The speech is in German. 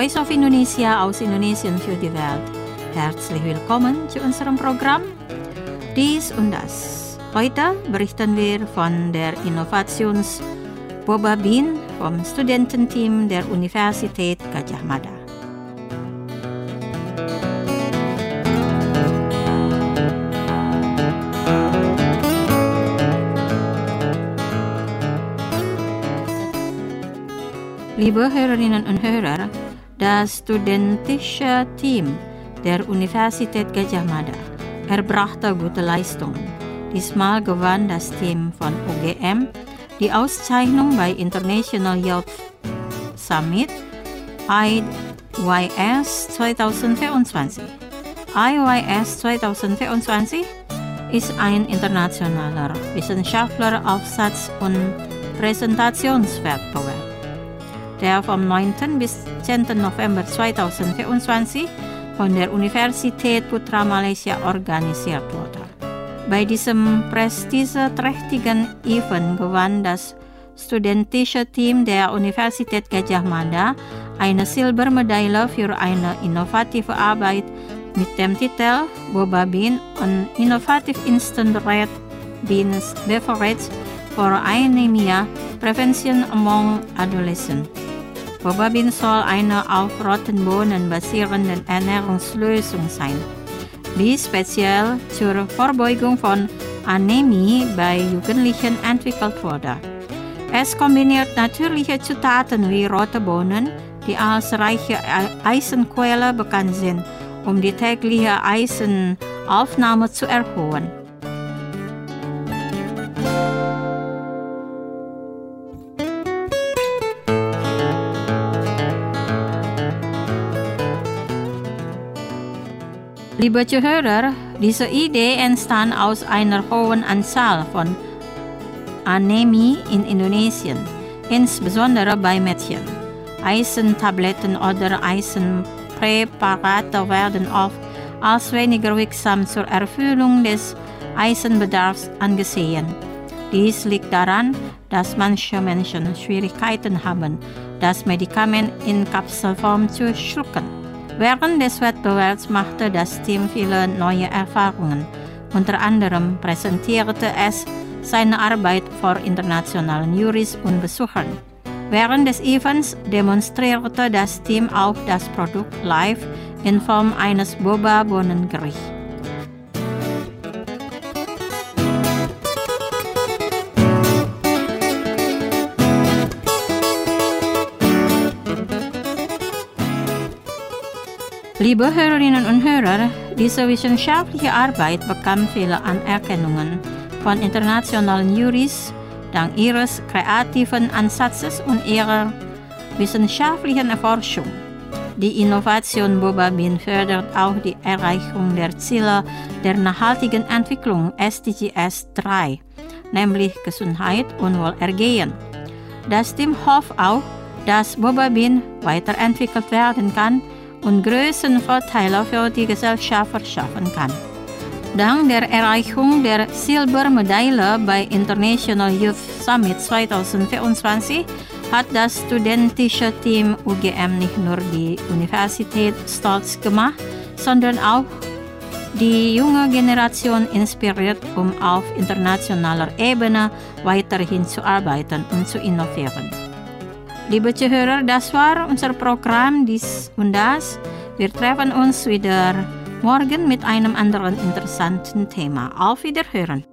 Voice of Indonesia aus Indonesien für die Welt. Herzlich willkommen zu unserem Programm Dies und Das. Heute berichten wir von der Innovations-Boba Bin vom Studententeam der Universität Gadjah Mada. Liebe Hörerinnen und Hörer, das studentische Team der Universität Gadjah Mada erbrachte gute Leistungen. Diesmal gewann das Team von UGM die Auszeichnung bei International Youth Summit IYS 2024. IYS 2024 ist ein internationaler Wissenschaftleraufsatz- und Präsentationswettbewerb, der vom 9. bis 10. November 2024 von der Universität Putra Malaysia organisiert wurde. Bei diesem prestigeträchtigen Event gewann das studentische Team der Universität Gadjah Mada eine Silbermedaille für eine innovative Arbeit mit dem Titel Boba Bin, an Innovative Instant Red Beans Beverage for Anemia Prevention among Adolescents. Boba Bin soll eine auf roten Bohnen basierende Ernährungslösung sein, die speziell zur Vorbeugung von Anämie bei Jugendlichen entwickelt wurde. Es kombiniert natürliche Zutaten wie rote Bohnen, die als reiche Eisenquelle bekannt sind, um die tägliche Eisenaufnahme zu erhöhen. Liebe Zuhörer, diese Idee entstand aus einer hohen Anzahl von Anämie in Indonesien, insbesondere bei Mädchen. Eisentabletten oder Eisenpräparate werden oft als weniger wirksam zur Erfüllung des Eisenbedarfs angesehen. Dies liegt daran, dass manche Menschen Schwierigkeiten haben, das Medikament in Kapselform zu schlucken. Während des Wettbewerbs machte das Team viele neue Erfahrungen. Unter anderem präsentierte es seine Arbeit vor internationalen Jurys und Besuchern. Während des Events demonstrierte das Team auch das Produkt live in Form eines Boba-Bohnengerichts. Liebe Hörerinnen und Hörer, diese wissenschaftliche Arbeit bekam viele Anerkennungen von internationalen Jurys dank ihres kreativen Ansatzes und ihrer wissenschaftlichen Erforschung. Die Innovation Boba Bin fördert auch die Erreichung der Ziele der nachhaltigen Entwicklung SDGs 3, nämlich Gesundheit und Wohlergehen. Das Team hofft auch, dass Boba Bin weiterentwickelt werden kann und größeren Vorteile für die Gesellschaft verschaffen kann. Dank der Erreichung der Silbermedaille bei International Youth Summit 2024 hat das studentische Team UGM nicht nur die Universität stolz gemacht, sondern auch die junge Generation inspiriert, um auf internationaler Ebene weiterhin zu arbeiten und zu innovieren. Liebe Zuhörer, das war unser Programm Dies und Das. Wir treffen uns wieder morgen mit einem anderen interessanten Thema. Auf Wiederhören!